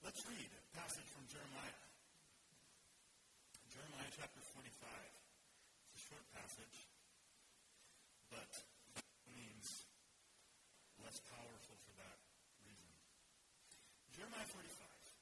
Let's read a passage from Jeremiah. Jeremiah chapter 45. It's a short passage, but means less powerful for that reason. Jeremiah 45.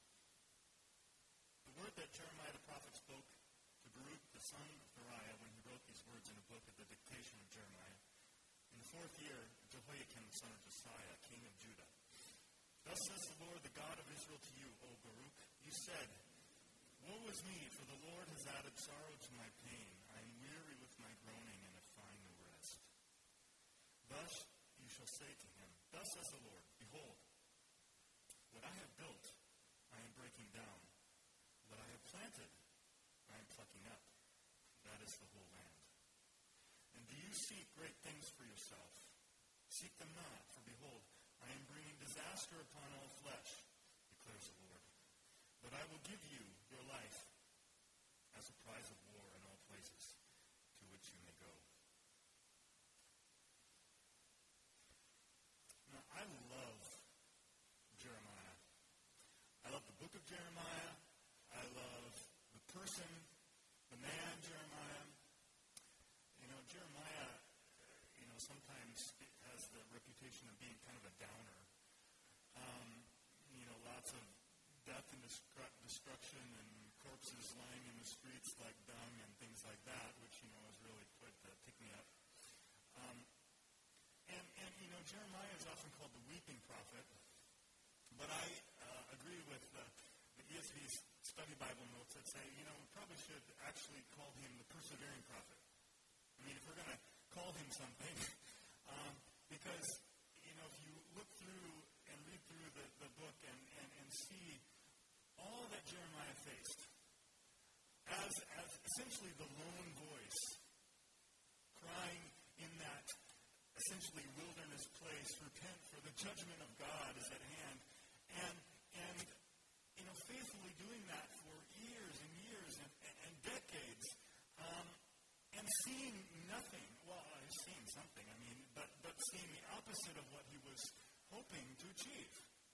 The word that Jeremiah the prophet spoke to Baruch the son of Neriah when he wrote these words in a book at the dictation of Jeremiah. In the 4th year, Jehoiakim the son of Josiah, king of Judah. Thus says the Lord, the God of Israel, to you, O Baruch. You said, Woe is me, for the Lord has added sorrow to my pain. I am weary with my groaning, and I find no rest. Thus you shall say to him, Thus says the Lord, Behold, what I have built, I am breaking down. What I have planted, I am plucking up. That is the whole land. And do you seek great things for yourself? Seek them not, for behold, I am bringing disaster upon all flesh, declares the Lord. But I will give you your life as a prize of war in all places to which you may go. Now, I love Jeremiah. I love the book of Jeremiah. I love the person, the man Jeremiah. Jeremiah, sometimes has the reputation of being kind of a downer. Lots of death and destruction and corpses lying in the streets like dung and things like that, which, is really quite the pick-me-up. Jeremiah is often called the weeping prophet, but I agree with the ESV's study Bible notes that say, we probably should actually call him the persevering prophet. If we're going to call him something, because, if you look through and read through the book and see all that Jeremiah faced as essentially the lone voice, crying in that essentially wilderness place, repent for the judgment of God is at hand, and faithfully doing that for years and years and decades, and seeing nothing. Well, he's seeing something, but seeing the opposite of what he was hoping to achieve.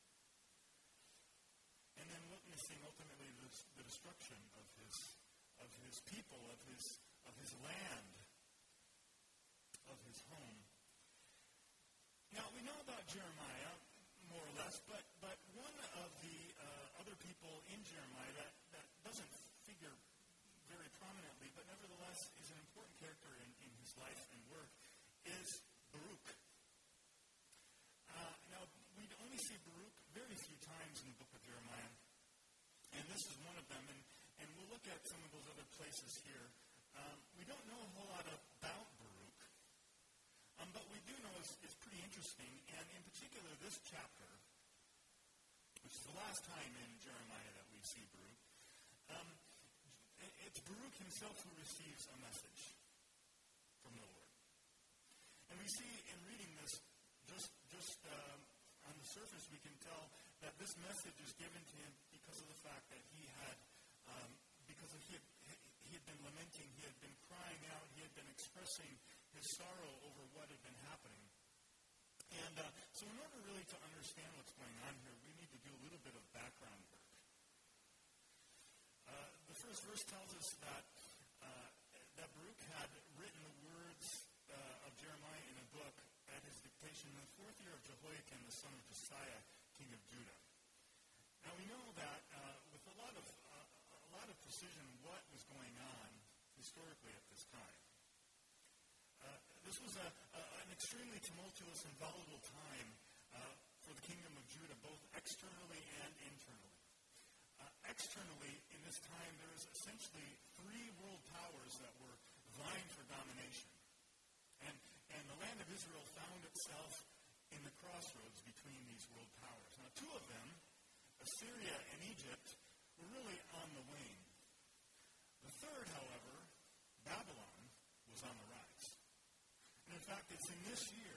And then witnessing ultimately the destruction of his people, of his land, of his home. Now, we know about Jeremiah, more or less, but one of the other people in Jeremiah that doesn't figure very prominently, but nevertheless is an important character in his life and work, is Baruch. Now, we only see Baruch very few times in the book of Jeremiah, and this is one of them, and we'll look at some of those other places here. We don't know a whole lot about Baruch, but we do know it's pretty interesting, and in particular this chapter, which is the last time in Jeremiah that we see Baruch, it's Baruch himself who receives a message from the Lord. And we see in reading this, just on the surface, we can tell that this message is given to him because of the fact that he had been lamenting, he had been crying out, he had been expressing his sorrow over what had been happening. And so in order really to understand what's going on here, we need to do a little bit of background work. The first verse tells us that Baruch had written the words of Jeremiah in a book at his dictation in the 4th year of Jehoiakim, the son of Josiah, king of Judah. Now we know that with a lot of precision what was going on historically at this time. This was an extremely tumultuous and volatile time for the kingdom of Judah, both externally and internally. Externally, in this time, there was essentially 3 world powers that were vying for domination. And the land of Israel found itself in the crossroads between these world powers. Now, 2 of them, Assyria and Egypt, were really on the wane. The third, however, Babylon, was on the rise. And in fact, it's in this year,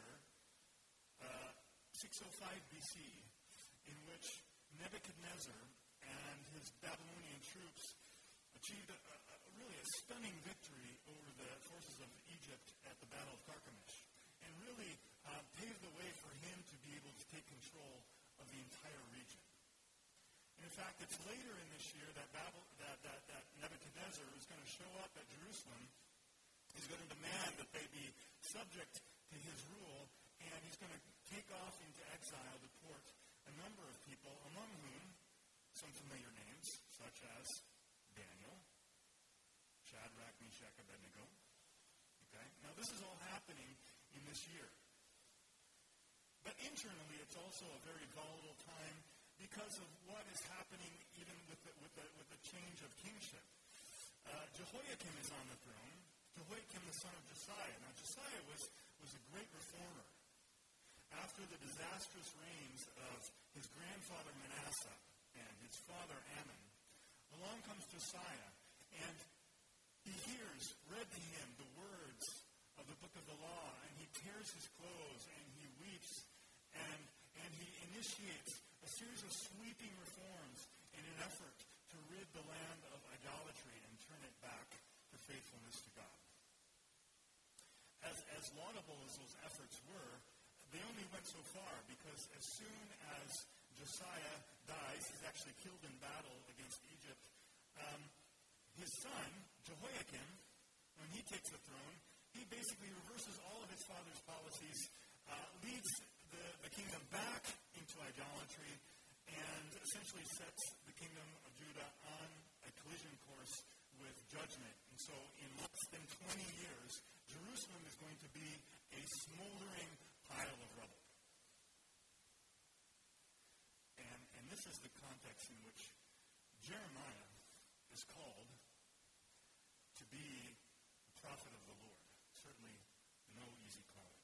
605 BC, in which Nebuchadnezzar and his Babylonian troops achieved really a stunning victory over the forces of Egypt at the Battle of Carchemish, and really paved the way for him to be able to take control of the entire region. And in fact, it's later in this year that Nebuchadnezzar is going to show up at Jerusalem. He's going to demand that they be subject to his rule, and he's going to take off into exile, deport a number of people, among whom some familiar names, such as Daniel, Shadrach, Meshach, Abednego. Okay? Now, this is all happening in this year. But internally, it's also a very volatile time because of what is happening even with the change of kingship. Jehoiakim is on the throne. Jehoiakim, the son of Josiah. Now, Josiah was a great reformer. After the disastrous reigns of his grandfather Manasseh and his father Amon, along comes Josiah, and he hears, read to him, the words of the book of the law, and he tears his clothes, and he weeps, and he initiates a series of sweeping reforms in an effort to rid the land of idolatry and turn it back to faithfulness to God. As laudable as those efforts were, they only went so far, because as soon as Josiah dies, he's actually killed in battle against Egypt. His son, Jehoiakim, when he takes the throne, he basically reverses all of his father's policies, leads the kingdom back into idolatry, and essentially sets the kingdom of Judah on a collision course with judgment. And so in less than 20 years, Jerusalem is going to be a smoldering pile of rubble. And this is the context in which Jeremiah is called to be a prophet of the Lord. Certainly no easy calling.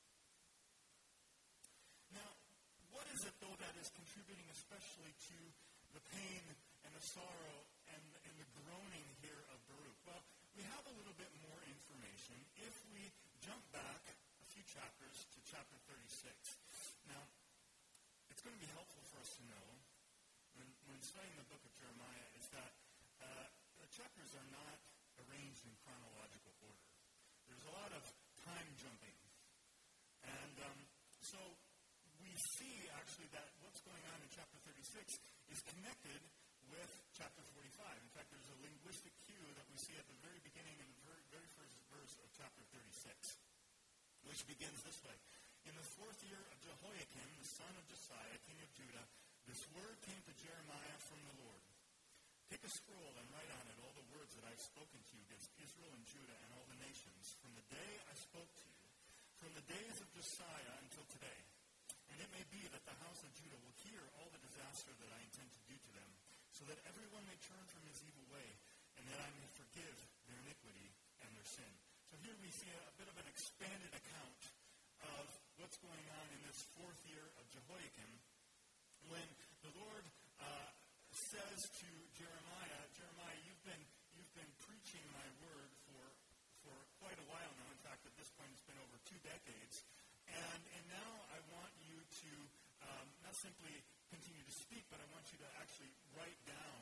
Now, what is it, though, that is contributing especially to the pain and the sorrow and the groaning here of Baruch? Well, we have a little bit more information if we jump back a few chapters to chapter 36. Now, it's going to be helpful for us to know when studying the book of Jeremiah is that the chapters are not arranged in chronological order. There's a lot of time jumping. And so we see actually that what's going on in chapter 36 is connected with chapter 45. In fact, there's a linguistic cue that we see at the very beginning in the very first verse of chapter 36, which begins this way. In the 4th year of Jehoiakim, the son of Josiah, king of Judah, this word came to Jeremiah from the Lord. Take a scroll and write on it all the words that I've spoken to you against Israel and Judah and all the nations, from the day I spoke to you, from the days of Josiah until today. And it may be that the house of Judah will hear all the disaster that I intend to do to them, so that everyone may turn from his evil way, and that I may forgive their iniquity and their sin. So here we see a bit of an expanded account of what's going on in this 4th year of Jehoiakim, when the Lord says to Jeremiah, you've been preaching my word for quite a while now. In fact, at this point, it's been over 2 decades. And now I want you to not simply continue to speak, but I want you to actually write down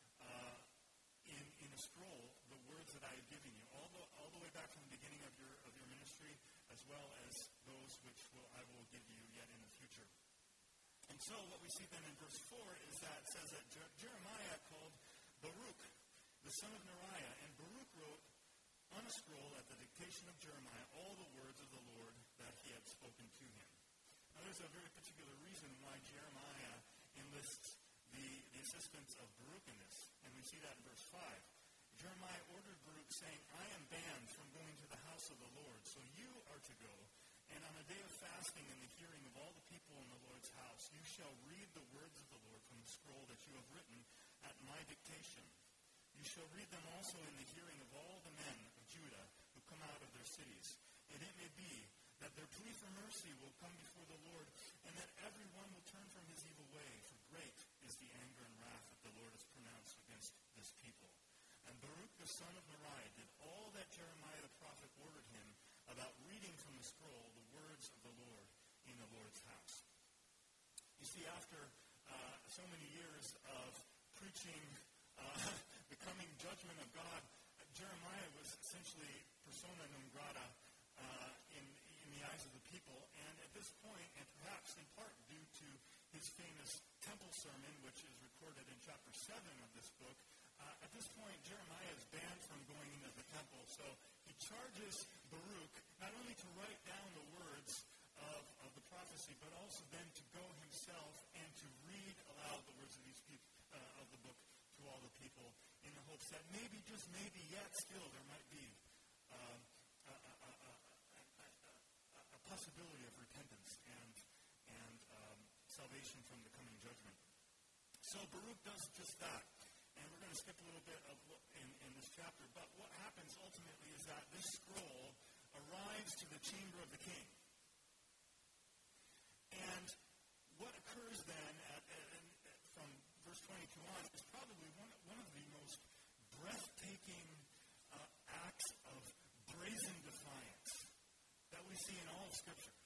in a scroll the words that I have given you, all the way back from the beginning of your ministry, as well as those which I will give you yet in the future. And so what we see then in verse 4 is that it says that Jeremiah called Baruch, the son of Neriah, and Baruch wrote on a scroll at the dictation of Jeremiah all the words of the Lord that he had spoken to him. Now there's a very particular reason why Jeremiah enlists the assistance of Baruch in this, and we see that in verse 5. Jeremiah ordered Baruch, saying, I am banned from going to the house of the Lord, so you are to go. And on a day of fasting in the hearing of all the people in the Lord's house, you shall read the words of the Lord from the scroll that you have written at my dictation. You shall read them also in the hearing of all the men of Judah who come out of their cities. And it may be that their plea for mercy will come before the Lord, and that everyone will turn from his evil way, for great is the anger and wrath that the Lord has pronounced against this people. And Baruch the son of Neriah did all that Jeremiah the prophet ordered him about reading from the scroll the words of the Lord in the Lord's house. You see, after so many years of preaching the coming judgment of God, Jeremiah was essentially persona non grata in the eyes of the people. And at this point, and perhaps in part due to his famous temple sermon, which is recorded in chapter 7 of this book. At this point, Jeremiah is banned from going into the temple, so he charges Baruch not only to write down the words of the prophecy, but also then to go himself and to read aloud the words of these people, of the book to all the people, in the hopes that maybe, just maybe, yet still there might be a possibility of repentance and salvation from the coming judgment. So Baruch does just that. And we're going to skip a little bit in this chapter. But what happens ultimately is that this scroll arrives to the chamber of the king. And what occurs then from verse 22 on is probably one of the most breathtaking acts of brazen defiance that we see in all of Scripture.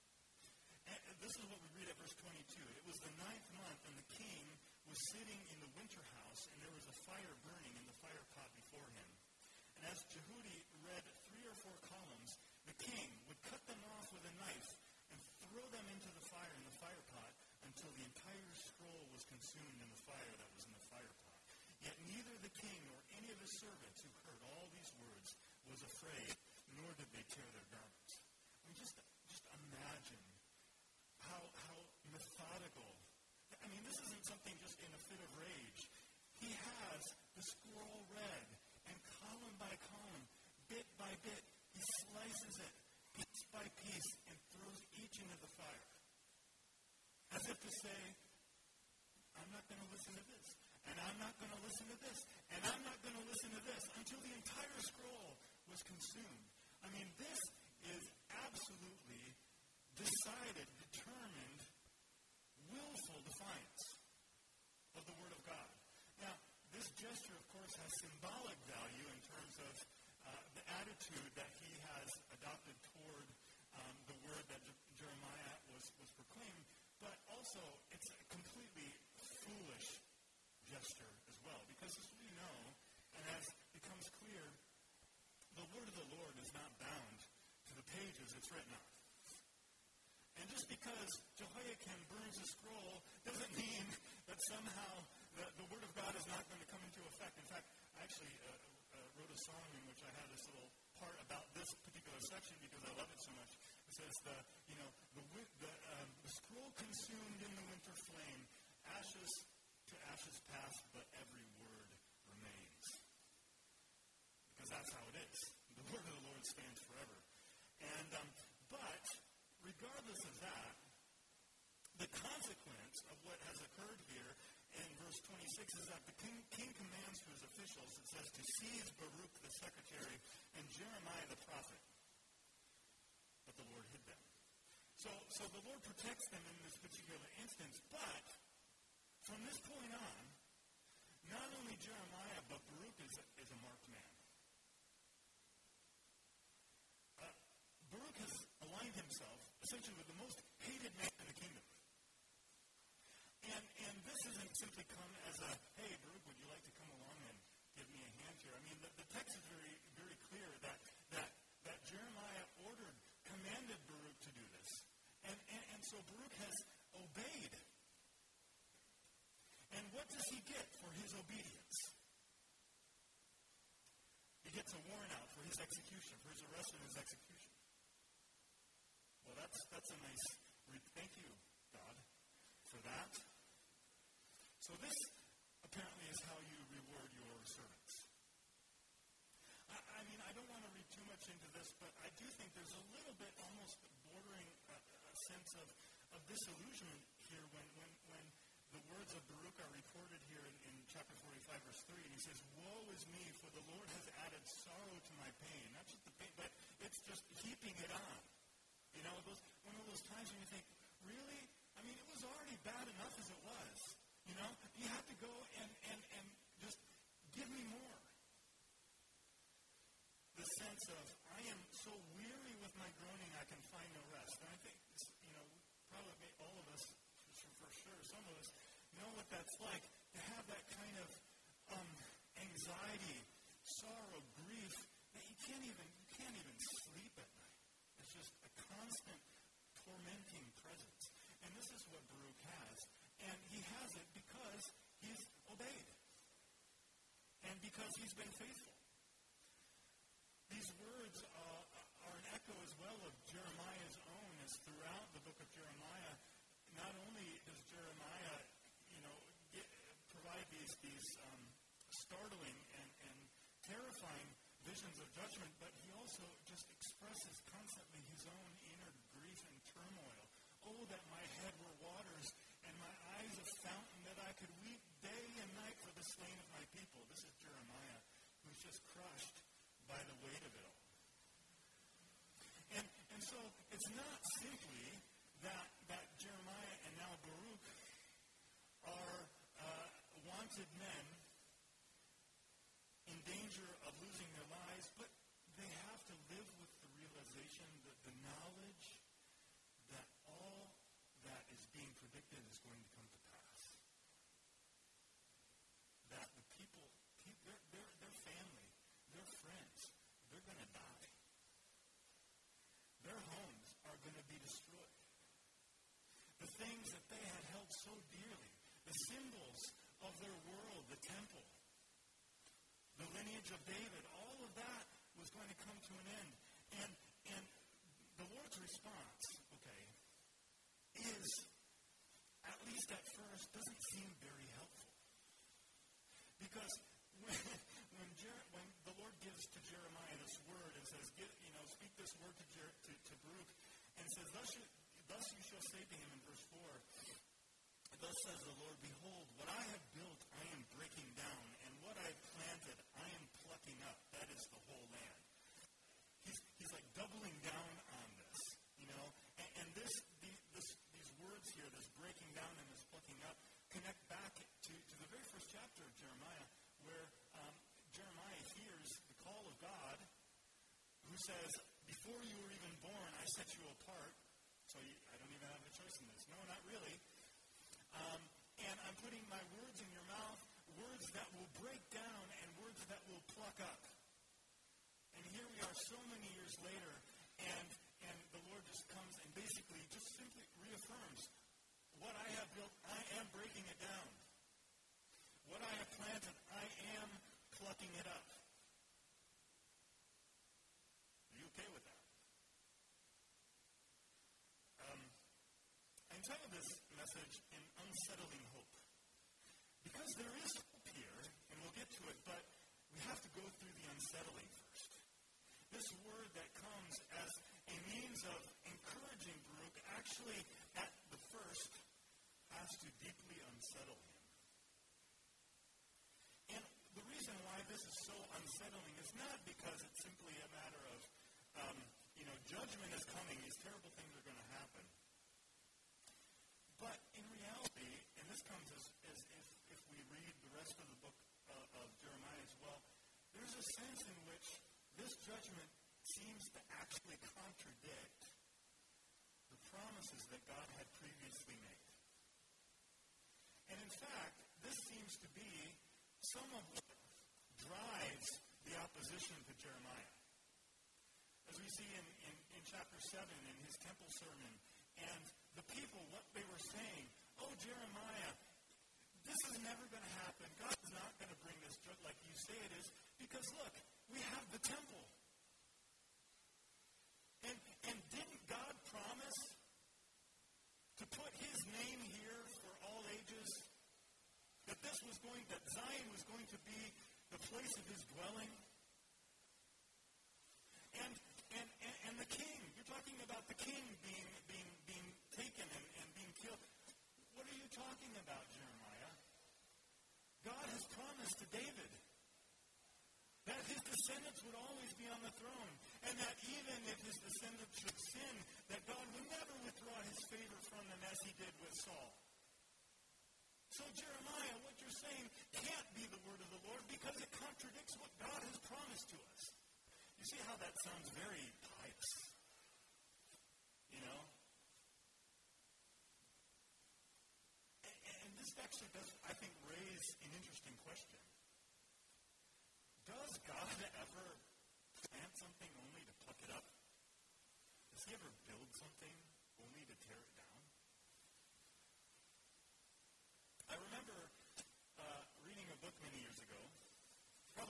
And this is what we read at verse 22. It was the 9th month, and the king was sitting in the winter house, and there was a fire burning in the fire pot before him. And as Jehudi read 3 or 4 columns, the king would cut them off with a knife and throw them into the fire in the fire pot until the entire scroll was consumed in the fire that was in the fire pot. Yet neither the king nor any of his servants who heard all these words was afraid, nor did they tear their garments. I mean, just imagine how methodical. I mean, this isn't something just in a fit of rage. He has the scroll read, and column by column, bit by bit, he slices it piece by piece and throws each into the fire. As if to say, I'm not going to listen to this, and I'm not going to listen to this, and I'm not going to listen to this until the entire scroll was consumed. I mean, this is absolutely decided, determined, willful defiance of the Word of God. Now, this gesture, of course, has symbolic value in terms of the attitude that he has adopted toward the word that Jeremiah was proclaiming, but also it's a completely foolish gesture as well, because as we know, and as becomes clear, the word of the Lord is not bound to the pages it's written on. And just because Jehoiakim burns a scroll doesn't mean that somehow the word of God is not going to come into effect. In fact, I actually wrote a song in which I had this little part about this particular section because I love it so much. It says, the scroll consumed in the winter flame, ashes to ashes pass, but every word remains. Because that's how it is. The word of the Lord stands forever. And but regardless of that, the consequence of what has occurred here in verse 26 is that the king commands to his officials, it says, to seize Baruch the secretary and Jeremiah the prophet. But the Lord hid them. So the Lord protects them in this particular instance, but from this point on, not only Jeremiah, but Baruch is a marked man. Baruch has aligned himself essentially with the most hated man in the kingdom. And this isn't simply come as a, hey, Baruch, would you like to come along and give me a hand here? I mean, the text is very, very clear that Jeremiah commanded Baruch to do this. And so Baruch has obeyed. And what does he get for his obedience? He gets a warrant out for his execution, for his arrest and his execution. Well, that's a nice, thank you, God, for that. So this apparently is how you reward your servants. I mean, I don't want to read too much into this, but I do think there's a little bit almost bordering a sense of disillusionment here when the words of Baruch are recorded here in chapter 45, verse 3. And he says, woe is me, for the Lord has added sorrow to my pain. Not just the pain, but it's just heaping it on. You know, one of those times when you think, really? I mean, it was already bad enough as it was. You know, you have to go and just give me more. The sense of, I am so weary with my groaning, I can find no rest. And I think, you know, probably all of us, for sure, some of us, know what that's like, to have that kind of anxiety, sorrow, grief, that you can't even sleep at night. It's just a constant tormenting presence. And this is what Baruch has. And he has it because he's obeyed. because he's been faithful. These words are an echo as well of Jeremiah's own, as throughout the book of Jeremiah, not only does Jeremiah, provide these startling and terrifying visions of judgment, but he also just expresses constantly his own inner grief and turmoil. Oh, that my head were waters and my eyes a fountain, that I could weep day and night for the slain of my people. This is Jeremiah, who's just crushed by the weight of it all. And so it's not simply that Jeremiah and now Baruch are wanted men in danger of losing their lives, but they have to live with the realization, that the knowledge that all that is being predicted is going to come to pass. That the people, their family, their friends, they're going to die. Their homes are going to be destroyed. The things that they had held so dearly, the symbols of their world, the temple, the lineage of David, all of that was going to come to an end. And the Lord's response, is, at least at first, doesn't seem very helpful. Because when the Lord gives to Jeremiah this word and says, speak this word to Baruch, and says, thus you shall say to him in verse 4, thus says the Lord, behold, what I have built I am breaking down, and what I have planted I am plucking up. That is the whole land. He's like doubling down on this, And these words here, this breaking down and this plucking up, connect back to the very first chapter of Jeremiah, where Jeremiah hears the call of God, who says, before you were even born, I set you apart. So I don't even have a choice in this. No, not really. And I'm putting my words in your mouth, words that will break down and words that will pluck up. And here we are so many years later, and the Lord just comes and basically just simply reaffirms, what I have built, I am breaking it down. What I have planted, I am plucking it up. Are you okay with that? I entitled this message an unsettling hope. Because there is hope here, and we'll get to it, but we have to go through the unsettling first. This word that comes as a means of encouraging Baruch actually, at the first, has to deeply unsettle him. And the reason why this is so unsettling is not because it's simply a matter of, judgment is coming, these terrible things are going to happen. But in reality, and this comes as if we read the rest of the book of Jeremiah as well, there's a sense in which this judgment seems to actually contradict the promises that God had previously made. And in fact, this seems to be some of what drives the opposition to Jeremiah. As we see in chapter 7 in his temple sermon, and the people, what they were saying, oh, Jeremiah, this is never going to happen. God is not going to bring this judgment like you say it is, because look, we have the temple. And didn't God promise to put his name here for all ages? That Zion was going to be the place of his dwelling? And the king, you're talking about the king being taken and being killed. What are you talking about, Jeremiah? God has promised to David that his descendants would always be on the throne, and that even if his descendants should sin, that God would never withdraw his favor from them as he did with Saul. So Jeremiah, what you're saying can't be the word of the Lord because it contradicts what God has promised to us. You see how that sounds very pious, And this actually does, I think, raise an interesting question. Does God ever plant something only to pluck it up? Does he ever build something only to tear it down? I remember reading a book many years ago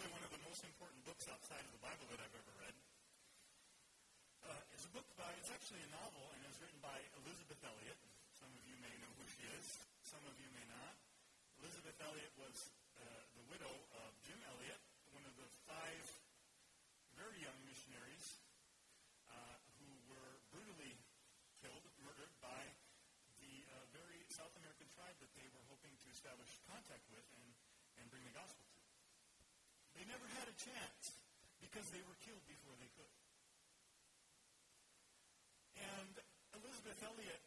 actually a novel and is written by Elizabeth Elliot. Some of you may know who she is. Some of you may not. Elizabeth Elliot was the widow of Jim Elliot, one of the 5 very young missionaries who were brutally killed, murdered by the very South American tribe that they were hoping to establish contact with and bring the gospel to. They never had a chance because they were killed before they could. And Elizabeth Elliot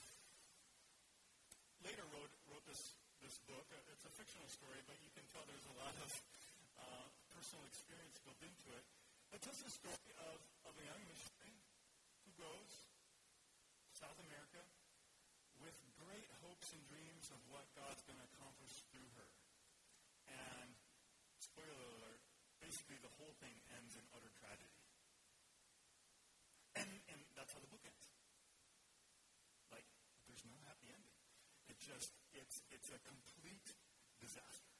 later wrote this book. It's a fictional story, but you can tell there's a lot of personal experience built into it. It tells the story of a young missionary who goes to South America with great hopes and dreams of what God's going to accomplish through her. And, spoiler alert, basically the whole thing ends in utter tragedy. And that's how the book ends. Like, there's no happy ending. It's a complete disaster.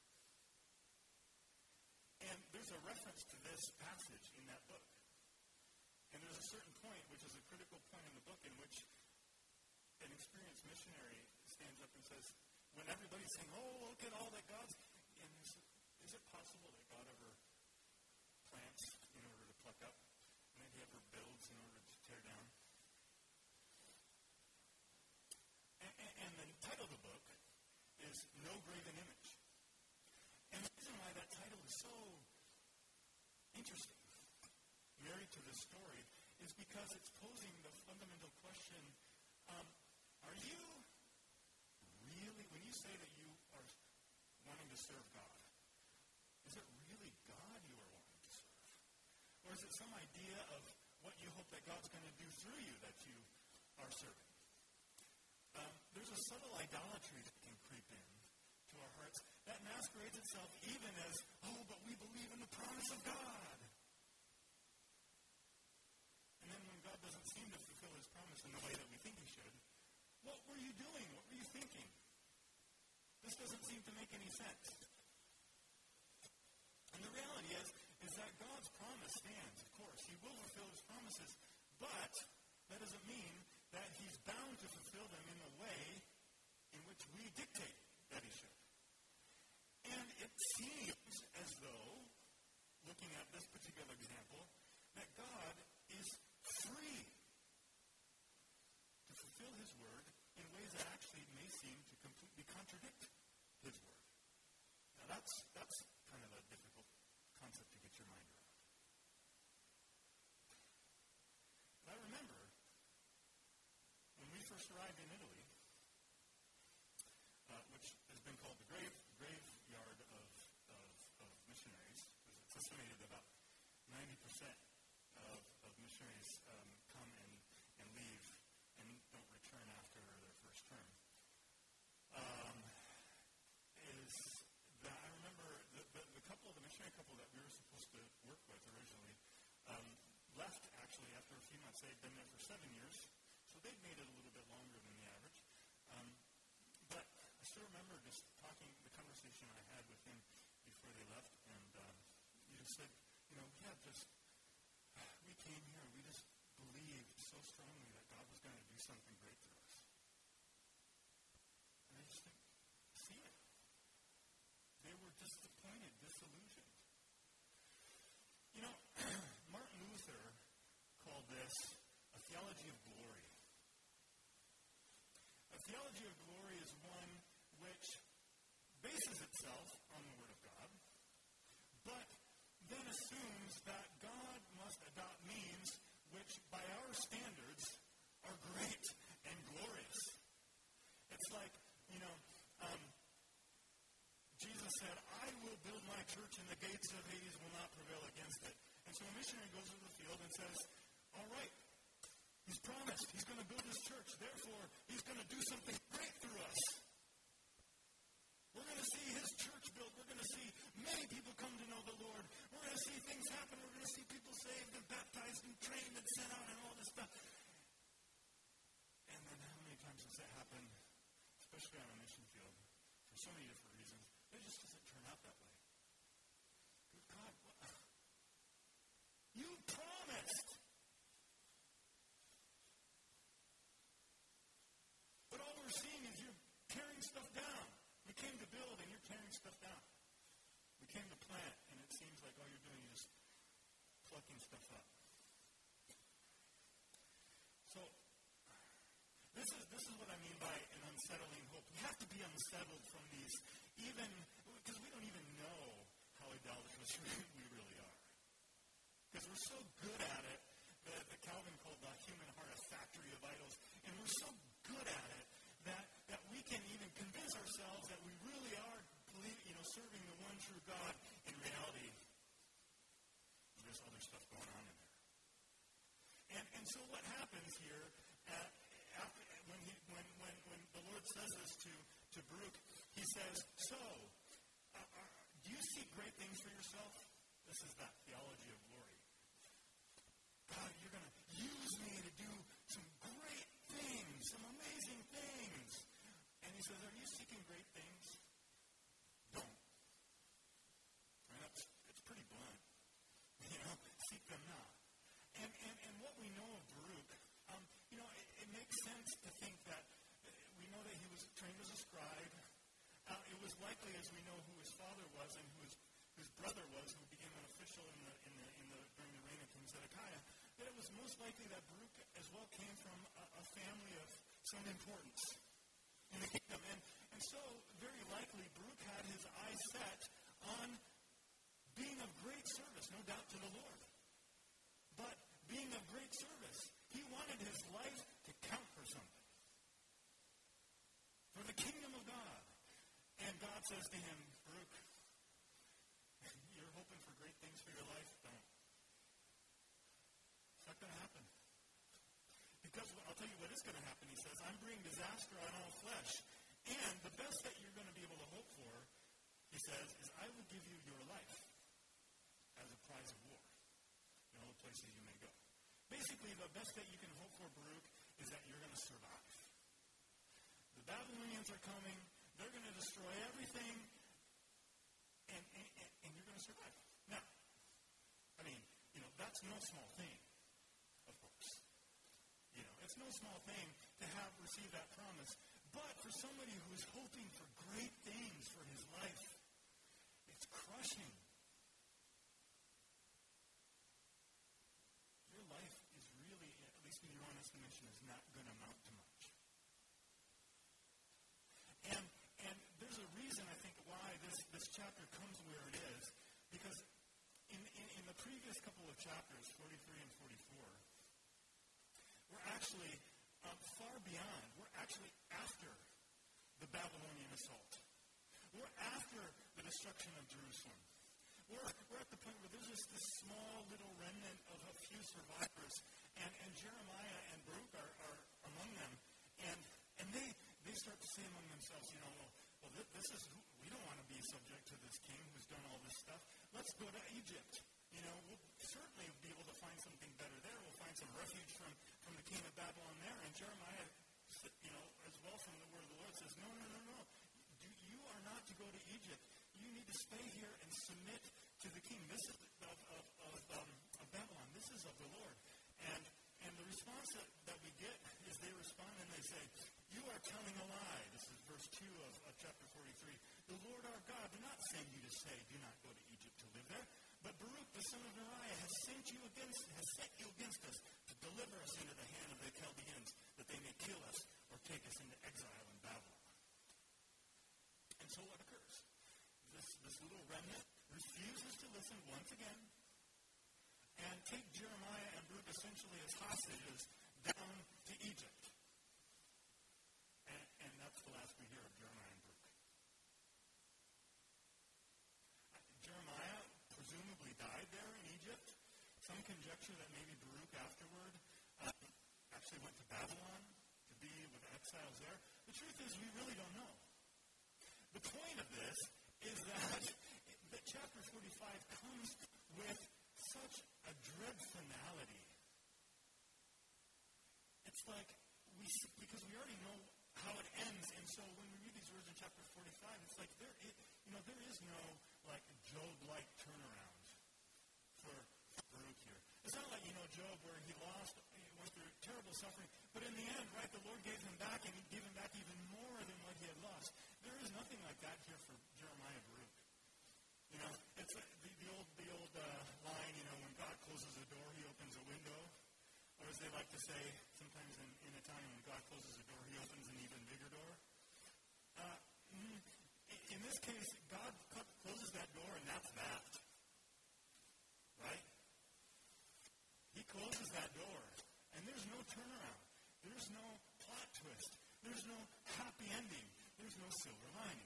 And there's a reference to this passage in that book. And there's a certain point, which is a critical point in the book, in which an experienced missionary stands up and says, when everybody's saying, oh, look at all that God's... And is it possible that God ever plants in order to pluck up? And that he ever builds in order to tear down? And the title of the book is No Graven Image. And the reason why that title is so interesting, married to this story, is because it's posing the fundamental question, are you really, when you say that you are wanting to serve God, is it really God you are wanting to serve? Or is it some idea of what you hope that God's going to do through you that you are serving? There's a subtle idolatry that can creep in to our hearts that masquerades itself even as, oh, but we believe in the promise of God. And then when God doesn't seem to fulfill his promise in the way that we think he should, what were you doing? What were you thinking? This doesn't seem to make any sense. And the reality is that God's promise stands, of course. He will fulfill his promises, but that doesn't mean that he's bound to fulfill them in the way in which we dictate that he should. And it seems as though, looking at this particular example, that God is free to fulfill his word in ways that actually may seem to completely contradict his word. Now that's kind of a difficult concept to get your mind around. But I remember when we first arrived in Italy, which has been called the graveyard of missionaries, because it's estimated that about 90% of missionaries come and leave and don't return after their first term. Is that I remember the missionary couple that we were supposed to work with originally left actually after a few months. They had been there for 7 years. So they'd made it a little bit longer than the average. But I still remember just the conversation I had with him before they left, and he just said, we came here, we just believed so strongly that God was going to do something great through us. And I just think, see it. They were disappointed, disillusioned. Martin Luther called this a theology of glory. A theology of glory is one which bases itself on the Word of God, but then assumes that God must adopt means which, by our standards, are great and glorious. It's like, Jesus said, I will build my church and the gates of Hades will not prevail against it. And so a missionary goes to the field and says, all right, he's promised he's going to build his church. Therefore, he's going to do something great through us. We're going to see his church built. We're going to see many people come to know the Lord. We're going to see things happen. We're going to see people saved and baptized and trained and sent out and all this stuff. And then how many times does that happen, especially on a mission field, for so many different reasons? It just doesn't turn out that way. Good God, you promised. stuff up. So, this is what I mean by an unsettling hope. We have to be unsettled from these, even, because we don't even know how idolatrous we really are. Because we're so good at it, that Calvin called the human heart a factory of idols, and we're so good at it that we can even convince ourselves that we really are serving the one true God. In reality, there's other stuff going on in there. And so what happens here, when the Lord says this to Baruch, he says, so, do you seek great things for yourself? This is that theology of glory. God, you're going to use me to do some great things, some amazing things. And he says, are you seeking great things? Don't. Right? It's pretty blunt. Seek them not. And what we know of Baruch, it makes sense to think that we know that he was trained as a scribe. It was likely, as we know who his father was and who his brother was, who became an official during the reign of King Zedekiah, that it was most likely that Baruch as well came from a family of some importance in the kingdom. And so, very likely, Baruch had his eyes set on being of great service, no doubt, to the Lord. But being of great service, he wanted his life to count for something. For the kingdom of God. And God says to him, Baruch, you're hoping for great things for your life? Don't. It's not going to happen. Because I'll tell you what is going to happen. He says, I'm bringing disaster on all flesh. And the best that you're going to be able to hope for, he says, is I will give you your life as a prize of war in all the places you may go. Basically, the best that you can hope for, Baruch, is that you're going to survive. The Babylonians are coming. They're going to destroy everything. And you're going to survive. Now, that's no small thing, of course. It's no small thing to have received that promise. But for somebody who is hoping for great things for his life, it's crushing. Your life is really, at least in your own estimation, is not going to amount to much. And there's a reason, I think, why this chapter comes where it is. Because in the previous couple of chapters, 43 and 44, we're actually far beyond. We're actually after the Babylonian assault. We're after the destruction of Jerusalem. We're at the point where there's just this small little remnant of a few survivors, and Jeremiah and Baruch are among them, and they start to say among themselves, this is we don't want to be subject to this king who's done all this stuff. Let's go to Egypt. We'll certainly be able to find something better there. We'll find some refuge from the king of Babylon there. And Jeremiah, as well from the word of the Lord, says, no. You are not to go to Egypt. You need to stay here and submit to the king. This is of Babylon. This is of the Lord. And the response that we get is they respond and they say, you are telling a lie. This is verse 2 of chapter 43. The Lord our God did not send you to say, do not go to Egypt to live there. But Baruch, the son of Neriah, has sent you against us to deliver us into the hand of the Chaldeans, that they may kill us or take us into exile in Babylon. And so what occurs? This little remnant refuses to listen once again and take Jeremiah and Baruch essentially as hostages down to Egypt. And that's the last we hear of Jeremiah and Baruch. Jeremiah presumably died there in Egypt. Some conjecture that maybe Baruch afterward actually went to Babylon to be with exiles there. The truth is, we really don't know. The point of this is that chapter 45 comes with such a dread finality. It's like, because we already know how it ends, and so when we read these words in chapter 45, it's like there is no Job-like turnaround for Baruch here. It's not like Job where he went through terrible suffering, but in the end, right, the Lord gave him back, and he gave him back even more than what he had lost. There is nothing like that here for Jeremiah Baruch. It's the old line, when God closes a door, say sometimes in Italian, when God closes a door, he opens an even bigger door. In this case, God closes that door, and that's that. Right? He closes that door, and there's no turnaround. There's no plot twist. There's no happy ending. There's no silver lining.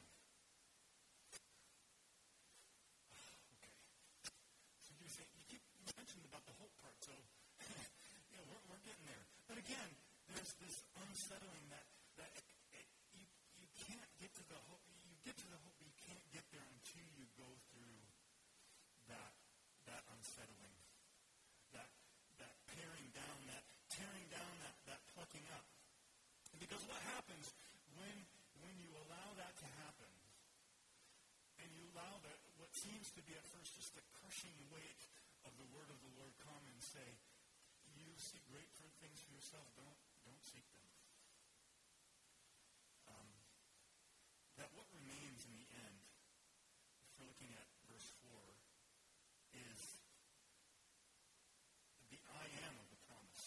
Okay. So you keep mentioning about the hope part, so we're getting there. But again, there's this unsettling that you can't get to the hope. You get to the hope, but you can't get there until you go through that unsettling, that paring down, that tearing down, that plucking up. Because what happens when you allow that to happen, and you allow that what seems to be at first just the crushing weight of the word of the Lord come and say, you seek great things for yourself, don't seek them. That what remains in the end, if we're looking at verse 4, is the I am of the promise.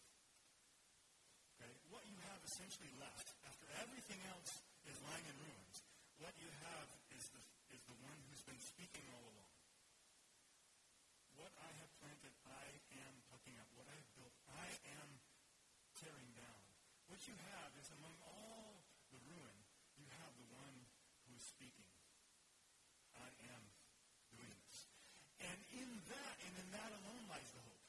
Okay? What you have essentially left, after everything else is lying in ruins, what you have is the one who's been speaking all along. What I have planted, I am plucking up. What I have built, I am tearing down. What you have is among all the ruin, you have the one who is speaking. I am doing this. And in that alone lies the hope.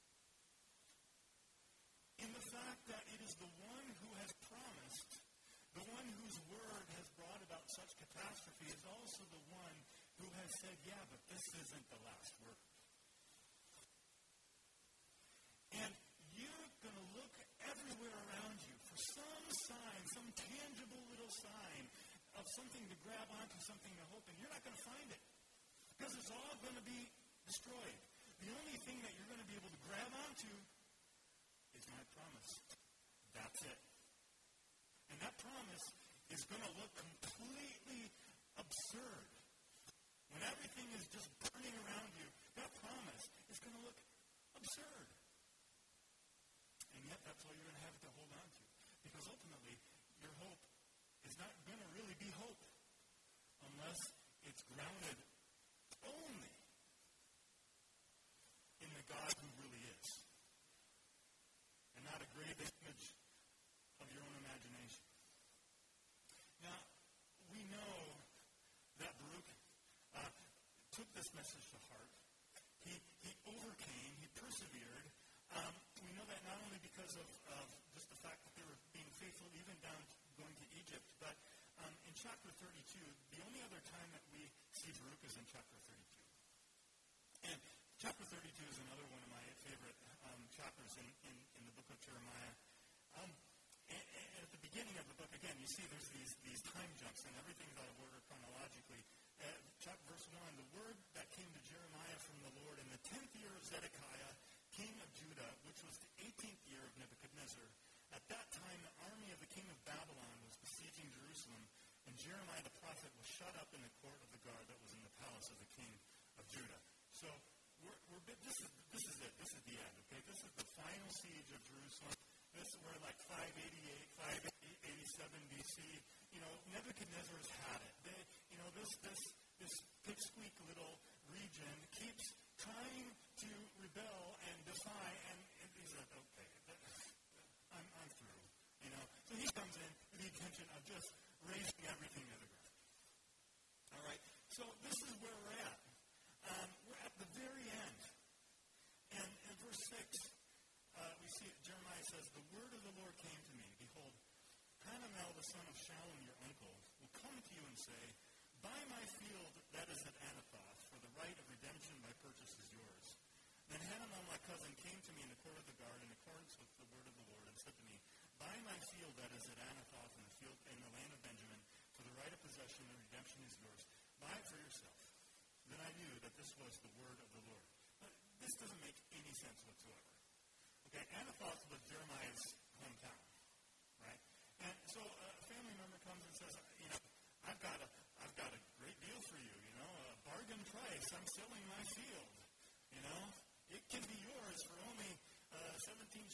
In the fact that it is the one who has promised, the one whose word has brought about such catastrophe, is also the one who has said, yeah, but this isn't the last word. And you're going to look everywhere around you for some sign, some tangible little sign of something to grab onto, something to hope, and you're not going to find it. Because it's all going to be destroyed. The only thing that you're going to be able to grab onto is my promise. That's it. And that promise is going to look completely absurd. When everything is just burning around you, that promise is going to look absurd. And yet that's all you're going to have to hold on to. Because ultimately, your hope is not going to really be hope unless it's grounded only in the God who really is. And not a graven image of your own imagination. Now, we know that Baruch took this message to heart. He overcame, he persevered. We know that not only because of just the fact that they were being faithful even down going to Egypt, but in chapter 32, the only other time that we see Baruch is in chapter 32. And chapter 32 is another one of my favorite chapters in the book of Jeremiah. And at the beginning of the book, again, you see there's these time jumps, and everything's out of order chronologically. Verse 1, the word that came to Jeremiah from the Lord in the 10th year of Zedekiah, king of Judah, which was the 18th year of Nebuchadnezzar. At that time, the army of the king of Babylon was besieging Jerusalem, and Jeremiah the prophet was shut up in the court of the guard that was in the palace of the king of Judah. So this is it. This is the end. Okay, this is the final siege of Jerusalem. This we're like 588, 587 BC. Nebuchadnezzar has had it. This pipsqueak little region keeps trying to rebel and defy, and he's like, okay, I'm through. So he comes in with the intention of just raising everything to the ground. All right. So this is where we're at. We're at the very end. And in verse 6, we see Jeremiah says, the word of the Lord came to me. Behold, Hanamel, the son of Shallum, your uncle, will come to you and say, buy my field that is at Anathoth, for the right of redemption by purchase is yours. Then Hanamel, my cousin, came to me in the court of the guard in accordance with the word of the Lord and said to me, buy my field that is at Anathoth in the field in the land of Benjamin, for the right of possession and redemption is yours. Buy it for yourself. Then I knew that this was the word of the Lord. But this doesn't make any sense whatsoever. Okay, Anathoth was Jeremiah's hometown, right? And so a family member comes and says, I've got a great deal for you, a bargain price. I'm selling my field, It can be yours for only 17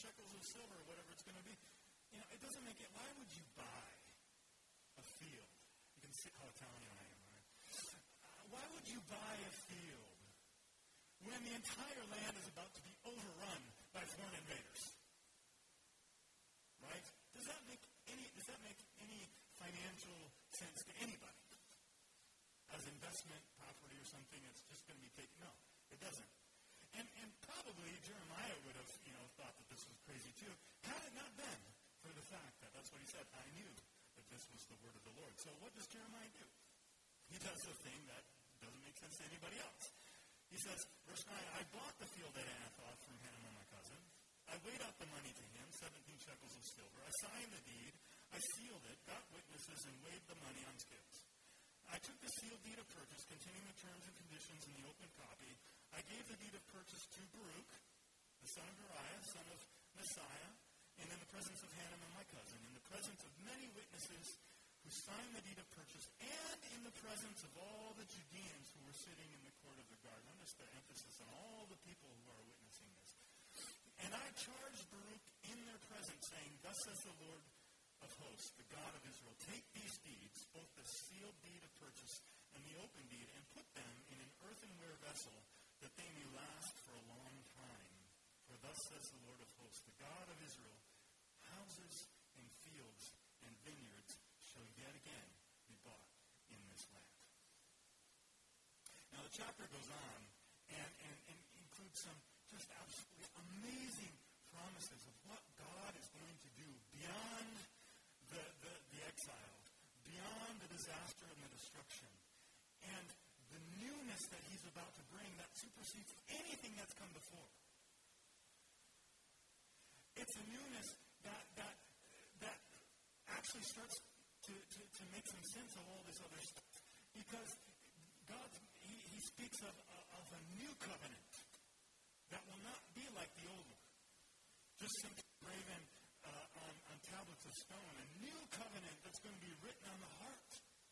shekels of silver, or whatever it's going to be. It doesn't make it. Why would you buy a field? You can see how Italian I am, right? Why would you buy a field when the entire land is about to be overrun by foreign invaders? Right? Does that make any financial sense to anybody? As investment property or something, it's just going to be taken. No, it doesn't. And probably Jeremiah would have, thought that this was crazy too, had it not been for the fact that that's what he said. I knew that this was the word of the Lord. So what does Jeremiah do? He does the thing that doesn't make sense to anybody else. He says, verse 9, I bought the field at Anathoth from Hananiah my cousin. I weighed out the money to him, 17 shekels of silver. I signed the deed. I sealed it, got witnesses, and weighed the money on scales. I took the sealed deed of purchase containing the terms and conditions in the open copy. I gave the deed of purchase to Baruch, the son of Uriah, son of Messiah, and in the presence of Hananiah my cousin, in the presence of many witnesses who signed the deed of purchase, and in the presence of all the Judeans who were sitting in the court of the guard. Notice the emphasis on all the people who are witnessing this. And I charged Baruch in their presence, saying, Thus says the Lord of hosts, the God of Israel, take these deeds, both the sealed deed of purchase and the open deed, and put them in an earthenware vessel, that they may last for a long time. For thus says the Lord of hosts, the God of Israel, houses and fields and vineyards shall yet again be bought in this land. Now the chapter goes on and includes some just absolutely amazing promises of what God is going to do beyond the exile, beyond the disaster and the destruction, and the newness that he's about to bring that supersedes anything that's come before. It's a newness that actually starts to make some sense of all this other stuff, because God he speaks of a new covenant that will not be like the old one, just simply graven on tablets of stone. A new covenant that's going to be written on the heart.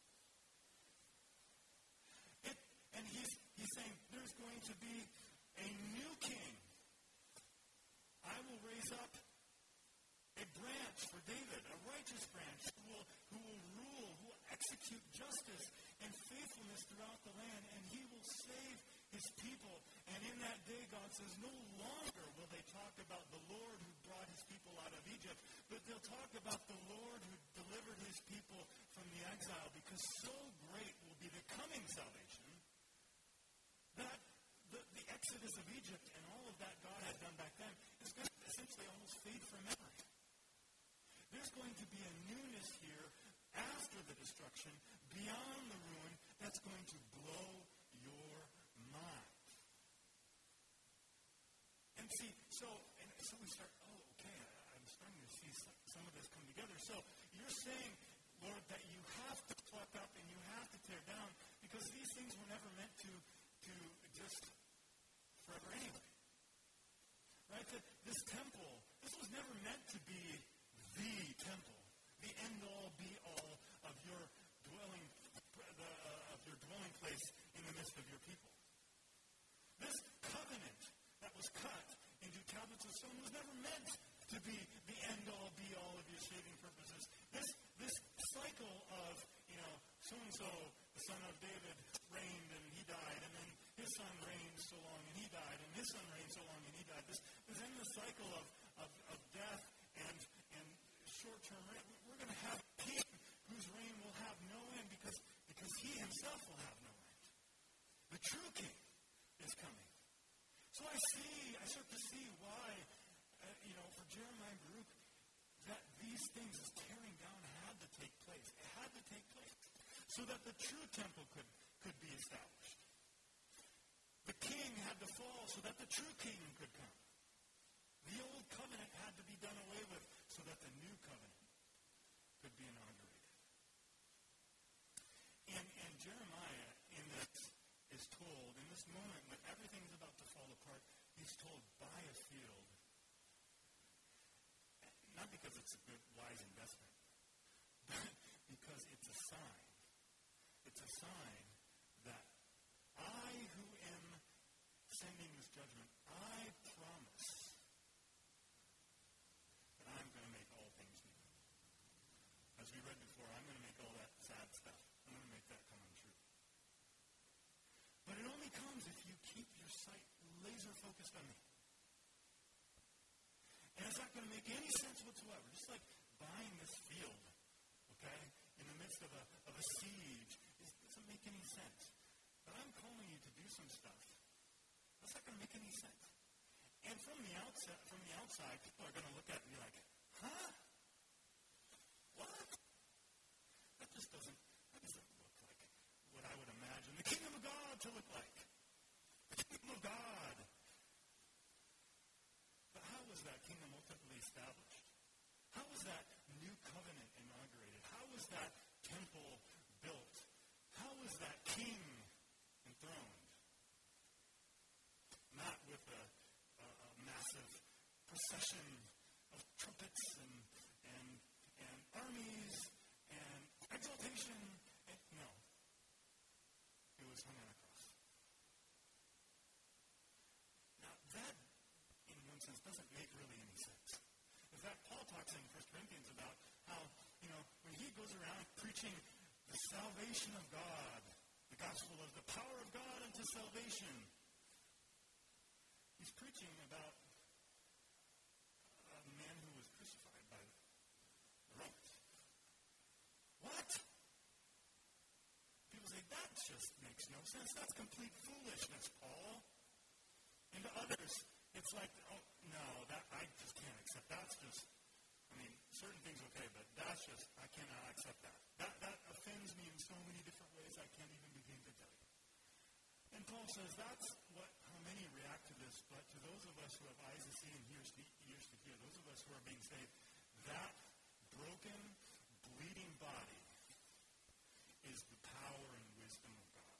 And he's saying there's going to be a new king. I will raise up a branch for David, a righteous branch, who will rule, who will execute justice and faithfulness throughout the land, and he will save his people. And in that day, God says, no longer will they talk about the Lord who brought his people out of Egypt, but they'll talk about the Lord who delivered his people from the exile, because so great will be the coming salvation that the exodus of Egypt and all of that God had done back then is going to essentially almost fade from memory. There's going to be a newness here after the destruction, beyond the ruin, that's going to blow your mind. And see, so we start, okay, I'm starting to see some of this come together. So you're saying, Lord, that you have to pluck up and you have to tear down, because these things were never meant to exist forever anyway. Right? This temple, this was never meant to be the temple, the end-all, be-all of your dwelling place in the midst of your people. This covenant that was cut into tablets of stone was never meant to be the end-all, be-all of your saving purposes. This cycle of, so-and-so, the son of David, reigned and he died, and then his son reigned so long and he died, and his son reigned so long and he died. This endless cycle of death and short-term reign. We're going to have a king whose reign will have no end, because he himself will have no end. The true king is coming. So I start to see why, for Jeremiah and Baruch, that these things, this tearing down, had to take place. It had to take place so that the true temple could be established. The king had to fall so that the true king could come. The old covenant had to be done away with so that the new covenant could be inaugurated. And Jeremiah, in this, is told, in this moment when everything's about to fall apart, he's told, buy a field. Not because it's a good, wise investment, but because it's a sign. It's a sign that I, who am sending this judgment, I promise by me. And it's not going to make any sense whatsoever. Just like buying this field, okay, in the midst of a siege, it doesn't make any sense. But I'm calling you to do some stuff. That's not going to make any sense. And from the outside, people are going to look at it and be like, huh? What? That doesn't look like what I would imagine the kingdom of God to look like. The kingdom of God. But how was that kingdom ultimately established? How was that new covenant inaugurated? How was that temple built? How was that king enthroned? Not with a massive procession of trumpets and armies and exaltation. No. It was hung on a cross. Now that, in one sense, doesn't make really any sense. In fact, Paul talks in 1 Corinthians about how, when he goes around preaching the salvation of God, the gospel of the power of God unto salvation, he's preaching about a man who was crucified by the Romans. What? People say, that just makes no sense. That's complete foolishness, Paul. And to others, it's like, oh, no, that I just can't accept. That's just, certain things okay, but that's just, I cannot accept that. That offends me in so many different ways I can't even begin to tell you. And Paul says that's how many react to this, but to those of us who have eyes to see and ears to hear, those of us who are being saved, that broken, bleeding body is the power and wisdom of God.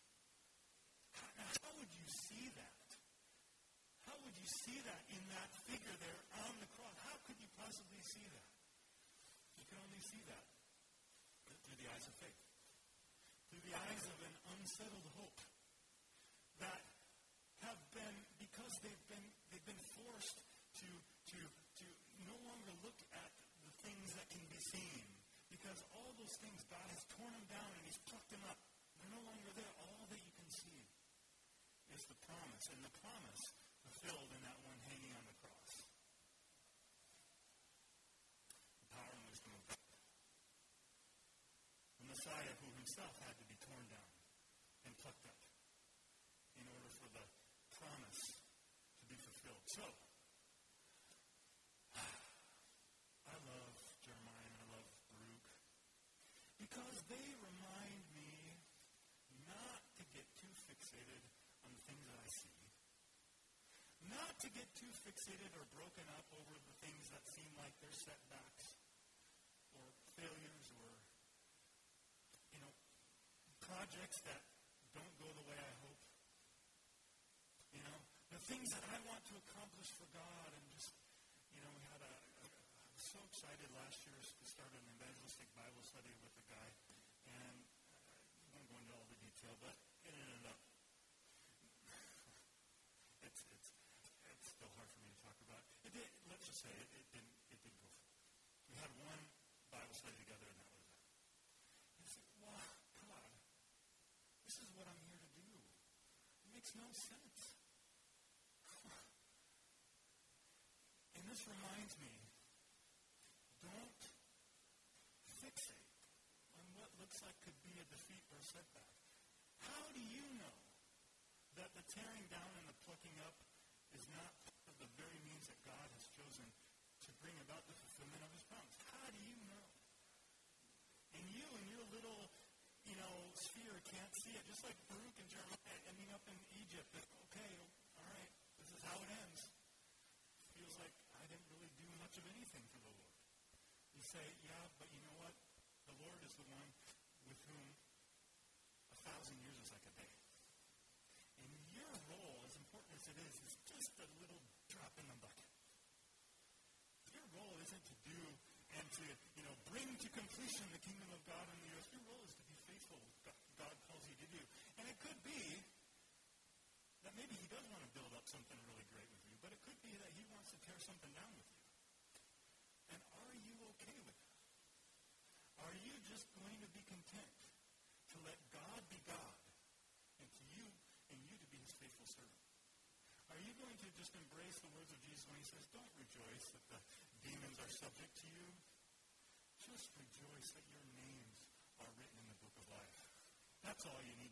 How would you see that? How would you see that in that figure there on the cross? How could you possibly see that? You can only see that through the eyes of faith, through the eyes of an unsettled hope that have been, because they've been forced to no longer look at the things that can be seen, because all those things, God has torn them down and he's plucked them up. They're no longer there. All that you can see is the promise, and the promise fulfilled in that one hanging on the cross. The power and wisdom of God. The Messiah who himself had to be torn down and plucked up in order for the promise to be fulfilled. So, I love Jeremiah and I love Baruch because they remind me not to get too fixated on the things that I see. Not to get too fixated or broken up over the things that seem like they're setbacks or failures or, projects that don't go the way I hope. The things that I want to accomplish for God and just, we had I was so excited last year to start an evangelistic Bible study with a guy, and I won't go into all the detail, but it ended up, it's still hard for me to talk about. Let's just say it didn't go for me. We had one Bible study together, and that was it. And I said, wow, God, this is what I'm here to do. It makes no sense. And this reminds me, don't fixate on what looks like could be a defeat or a setback. How do you know that the tearing down and the plucking up is not part of the very means that God has chosen to bring about the fulfillment of his promise? How do you know? And you in your little, sphere can't see it, just like Baruch and Jeremiah ending up in Egypt. Okay, all right, this is how it ends. Feels like I didn't really do much of anything for the Lord. You say, yeah, but you know what? The Lord is the one with whom 1,000 years is like a day. And your role, as important as it is just a little drop in the bucket. Your role isn't to do and to, bring to completion the kingdom of God on the earth. Your role is to be faithful. God calls you to do. And it could be that maybe he does want to build up something really great with you, but it could be that he wants to tear something down with you. And are you okay with that? Are you just going to be content to let God be God and you to be his faithful servant? Are you going to just embrace the words of Jesus when he says, don't rejoice that the demons are subject to you. Just rejoice that your names are written in the book of life. That's all you need.